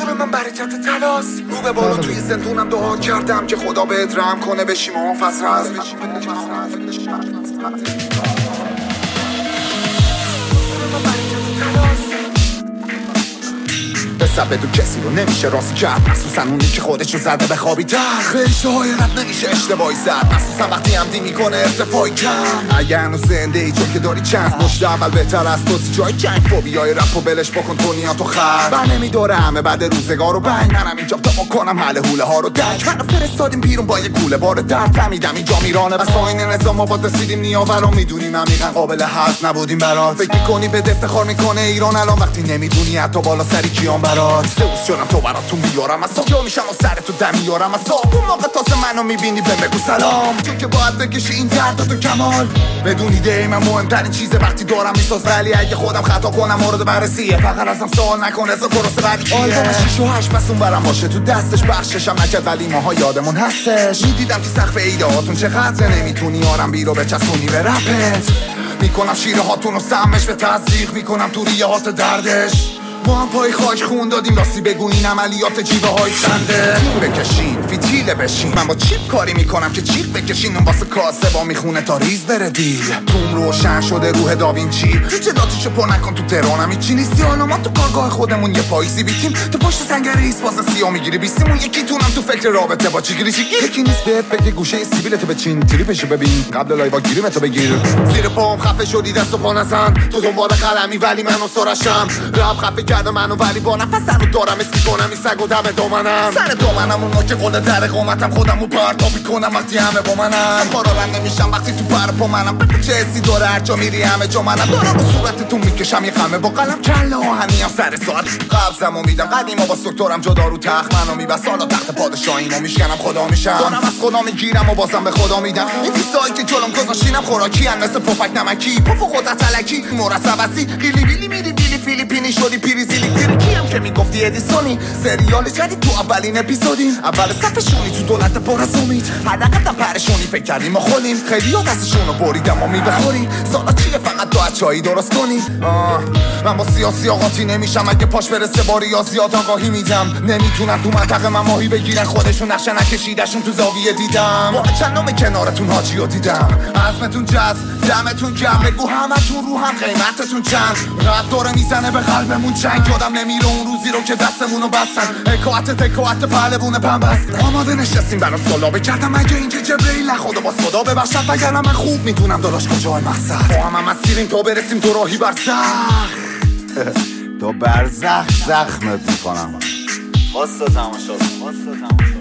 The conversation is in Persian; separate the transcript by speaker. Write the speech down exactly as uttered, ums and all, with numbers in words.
Speaker 1: نور من برکت تلاس رو به بالا توی زندونم دعا کردم که خدا بهت رحم کنه بشی محافظ هست بسر بدون کسی رو نمیشه راست کرد مخصوصا اونی که خودشو زده به خوابی در خیشته های رد نمیشه اشتباهی زد مخصوصا وقتی همدی میکنه ارتفاعی کم اگه هنوز زنده ای چون که داری چند مشت اول بهتر از توسی جای جنگ فوبیای رپ و بلش بکن تو نیاتو خرد من نمیداره همه بعد روزگار و بنگ منم اینجا تا بکنم حل حوله ها رو درک منو فرستادیم بیرون با یه کوله بار درد فهمیدم اینجا میرانه بس آین نظام ما با رسیدیم نیاور رو میدونیم عمیقا قابل هضم نبودیم برات فکر میکنی به افتخار میکنه ایران الان وقتی نمیدونی حتی بالا سری کیان برات سوس شدم تو براتون بیارم از صبح میشم و سر تو دم میارم از صبح اون موقع تازه منو میبینی به بگو سلام چون که باید بکشی این درد تو کمال بدون ایده من مهمترین چیزه وقتی دارم میساز ولی اگه خودم خطا کنم مورد بررسیه فقط ازم سوال نکن از درست بعد کیه آلبوم شیش و هشت پس اون برم باشه تو دستش بخششم نکرد ولی ماها یادمون هستش میدیدم که سقف ایدهاتون چقدر نمیتونی آرم بی رو بچسبونی به رپت میکنم شیره هاتون رو سمش به تصدیق میکنم تو ریه هات دردش ما هم پای خاک خون دادیم راستی بگو این عملیات جیوه های چنده تیم بکشین فیتیله بشین من با چیپ کاری میکنم که چیپ بکشین اون واسه کاسه با میخونه تا ریز بره دیل توم روشن شده روح داوینچی جلاتیشو پر نکن تو تهرانم هیچی نیستی حالا ما تو کارگاه خودمون یه پاییزی بیتیم تو پشت سنگر ایس واسه سیاه میگیری بیستیمون یکی تونم تو فکر رابطه با چیگیری چیگیر یکی نیست بهت بگه گوشه سیبیلتو بچین تریپشو ببین قبل لایوا گیریمتو بگیر زیر پام خفه شدی دست و پا نزن تو دنبال قلمی ولی منو سرشم راب خفه کرده منو ولی با نفسم رو دارم اسمی کنم این سگ و دم دامنم سر دامنم اون نوک قله در قامتم خودم رو پرتابی کنم وقتی همه با منم سفارا رنگ نمیشم وقتی تو پر پا منم بگو چه حسی داره هر جا میری همه جا منم دارم رو صورتتون میکشم یه خمه با قلم کله آهنیم سر ساعت قبضم و میدم قدیما با دکترم جدا رو تخت منو میبس حالا تخت پادشاهیمو میشکنم خدا میشم دارم از خدا میگیرم و بازم به خدا میدم این دیسایی که جلوم گذاشتینم خوراکی ان مثل پفک نمکی پف و خودت الکی مرسبسی قیلی بیلی میری بیلی فیلیپینی شدی پیریزیلی کیم که میگفتی ادیسونی سریال جدید تو اولین اپیزودیم اول صفشونی تو دولت پر از امید حداقل پرشونی فکر کردیم ما خونیم خیلی ها دستشونو بریدم و میبخوریم سالا چیه فقط تو از چایی درست کنی من با سیاسی آقاتی نمیشم اگه پاش برسه با ریاضیات آگاهی میدم نمیتونن تو منطقه من ماهی بگیرن خودشون نقشه نکشیدشون تو زاویه دیدم با چندم کنارتون حاجی رو دیدم عزمتون جز دمتون گرم بگو همتون رو هم قیمتتون چند رد داره میزنه به قلبمون چنگ یادم نمیره اون روزی رو که دستمونو بستن اکاعت تکاعت پهلوونه پنبست آماده نشستیم برا سلابه کردم اگه اینکه جبریل نخوده باز خدا ببخشد وگرنه من خوب میدونم داراش کجای مقصد با هم هم مسیریم تا برسیم تو راهی برزخ
Speaker 2: تو برزخ زخمت میکنم واسه تماشا واسه تماشا